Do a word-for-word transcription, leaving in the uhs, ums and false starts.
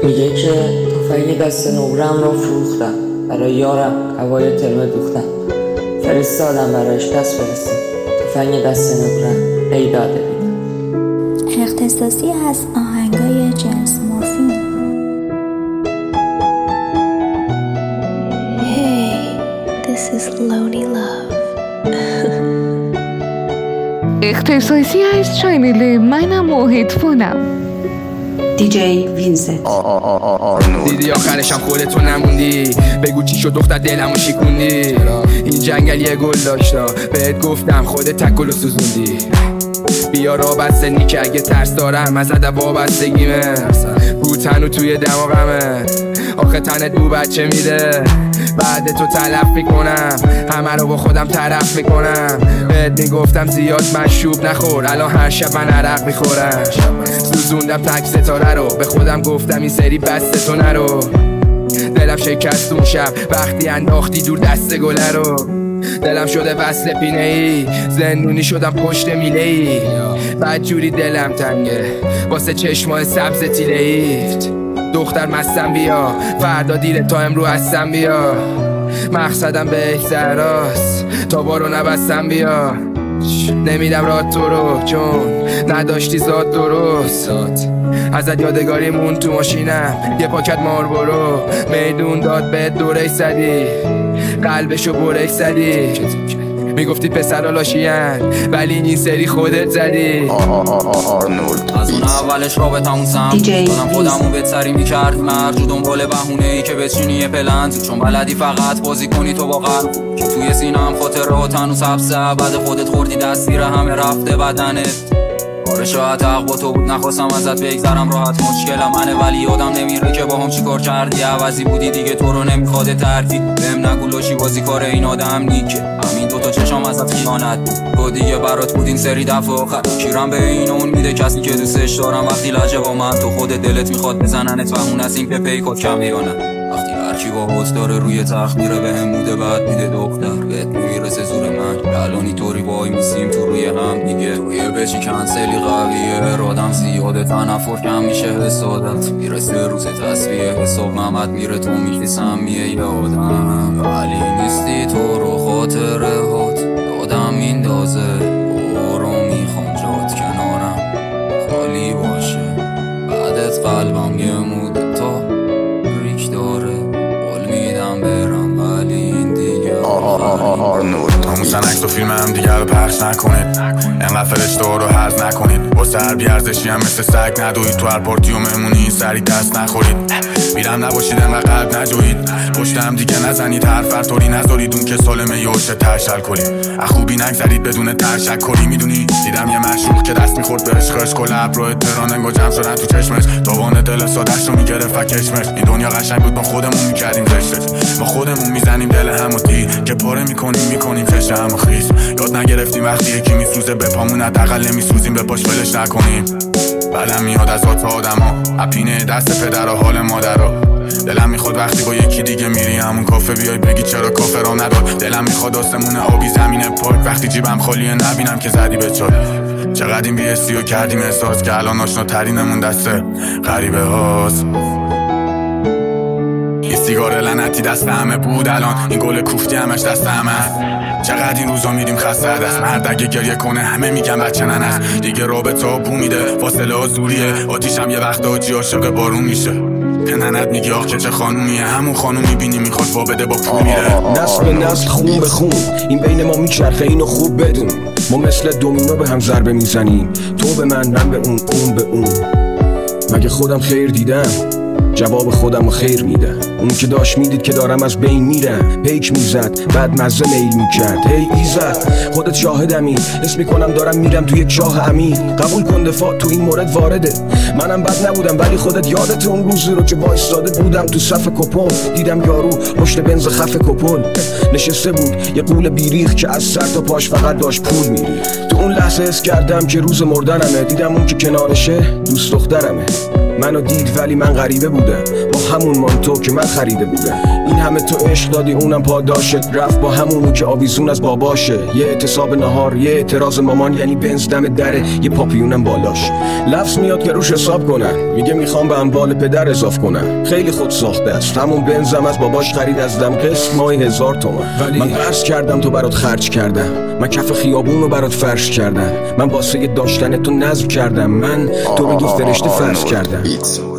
میگه که تفنگ دست نقره‌ام را فروختم، برای یارم هوای ترمه دوختم. فرستادم برایش پس فرستم، تفنگ دست نقره‌ام ای داده بیدم. اختصاصی از آهنگای جنس مورفین. Hey, this is Lonely Love. اختصاصی از چنل منم موهید فونم. دیجی وینست. دیدی آخرشم خودتو نموندی، بگو چی شد دختر دلمو شیکوندی. این جنگل یه گل داشتا، بهت گفتم خودت تکلو سوزوندی. بیا را بستنی که اگه ترس دارم از ادب وابستگیمه، بوتنو توی دماغمه، آخه تنت بو بچه میده. بعد تو تلف میکنم، همه رو با خودم طرف میکنم. بهت میگفتم زیاد مشروب نخور، الان هر شب من عرق میخورم. سوزوندم تک ستاره رو، به خودم گفتم این سری بسته تو نرو. دلم شکست اون شب وقتی انداختی دور دست گله رو. دلم شده وصل پینه ای، زندونی شدم پشت میله ای. بعد جوری دلم تنگه واسه چشمای سبز تیله ایت. دختر مستم بیا، فردا دیره تا امرو هستم بیا. مقصدم به زهراست، تا بارو نبستم بیا. نمیدم راه تو رو چون نداشتی زاد درست. ازت یادگاری مون تو ماشینم، یه پاکت ماربورو. میدون داد به دوره زدی، قلبشو برک زدی. میگفتید پسرا لاشین، ولی این سری خودت زدی. از اون اولش رابطمون سم دادم خودمو بهت سری میکرد مرج و دنبال بهونه ای که بچینی یه پلنت، چون بلدی فقط بازی کنی تو با قلب که توی سینم خاطرات هنوز حبسه. بعد خودت خوردی دستگیر همه رفته بدنت. آره شاید حق با تو بود، نخواستم ازت بگذرم راحت، مشکلم منه ولی یادم نمیره که با هم چی کار کردی. عوضی بودی دیگه تو رو نمیخواد ترفی، بهم نگو لاشی بازی کار این آدم نیکه. همین دوتا چشم ازت خیانت بود، تو دیگه برات بود این سری دفعه آخر. کیرم به این اون میده کسی که دوستش دارم، وقتی لجه با من تو خودت دلت میخواد بزننت و اون از این که پیکات کم میرانه. وقتی هرکی با حوض داره روی تخت میره به هم موده بعد میده دختر، بهت میرسه زور من الانی طوری وای میسیم تو روی هم دیگه. توی بچی کنسلی قویه، رادم زیاده تنفر کم میشه حسادت. میرسه روز تصویه حساب محمد میره تو میشی سمیه یادم، ولی نیستی تو رو خاطره هات یادم میندازه. برو میخوام جات کنارم خالی باشه، بعدت قلبم یه موده تا ریک داره. قول میدم برم ولی این دیگه آرنولد همون سنک تو فیلم هم دیگر رو پخش نکنید، انقدر فرشته رو حرف نکنید. واسه هر بیارزشی هم مثل سگ ندوید، تو هر پارتی و مهمونی سری دست نخورید. میرم نباشید انقدر قلب نجوید، پشت هم دیگه نزنید، حرف فرطوری نذارید. اون که سالمه یوشه ترشل کنید، اخوبی نگذارید بدون ترشکری. میدونی دیدم یه مشروق که دست میخورد به عشقش، کل ابرو تراننگو جمع شدن تو چشمش. دوان دل سادش رو میگرفت و کشمش. این دنیا قشنگ بود ما خودمون میکردیم رشتش، ما خودمون میزنیم دل همو تیر که پاره میکنیم میکنیم فش همو خیس. یاد نگرفتیم وقتی یکی میسوزه به پامون حداقل نمیسوزیم به پاش ولش نکنیم. بعدم میاد از آت آدما اپینه دست پدر و حال مادرها. دلم میخواد وقتی با یکی دیگه میری همون کافه بیای بگی چرا کافه را نداد. دلم میخواد آسمون آبی زمین پاک، وقتی جیبم خالیه نبینم که زدی به چای. چقدر این بی اسیو کردیم احساس که الان آشنا ترینمون دسته غریبه هاست. این سیگار لعنتی دست همه بود، الان این گل کوفتی همش دست همه است. چقدر این روزا میریم خسته دست، مرد اگه گریه کنه همه میگن بچه ننست. دیگه رابطه بو میده فاصله ها زوریه، آتیشم یه وقت آجی عاشق بارون میشه. پننت میگی آخ که چه خانومیه، همون خانوم میبینی میخواد وا بده با پول میره. نسل به نسل خون به خون این بین ما میچرخه، اینو خوب بدون. ما مثل دومینو به هم ضربه میزنیم، تو به من من به اون اون به اون. مگه خودم خیر دیدم؟ جواب خودم رو خیر میدم. اون که داشت میدید که دارم از بین میرم، پیک میزد بعد مزه میل میکرد. هی ایزد خودت شاهدمی، حس میکنم دارم میرم توی یک چاه عمیق. قبول کن دفاع تو این مورد وارده، منم بد نبودم ولی خودت یادت اون روزی رو که وایساده بودم تو صف کپون. دیدم یارو پشت بنز خف کپل نشسته بود، یه قول بیریخ که از سر تا پاش فقط داشت پول میری. تو اون لحظه حس کردم که روز مردنمه، دیدم اون که کنارشه دوست دخترمه. منو دید ولی من غریبه بودم، با همون مانتو که من خریده بودم. این همه تو عشق دادی اونم پاداشت، رفت با همونو که آویزون از باباشه. یه اعتصاب نهار، یه اعتراض مامان، یعنی بنز دم دره، یه پاپیونم بالاش. لفظ میاد که روش حساب کنن، میگه میخوام به اموال پدر اضاف کنم. خیلی خود ساخته است، همون بنزم از باباش خرید از دم قسط ماهی هزار تومن. من قرض کردم تو برات خرج کردم، من کف خیابون رو برات فرش کردم، من واسه داشتن تو نذر کردم، من تو بگی فرشته فرض کردم.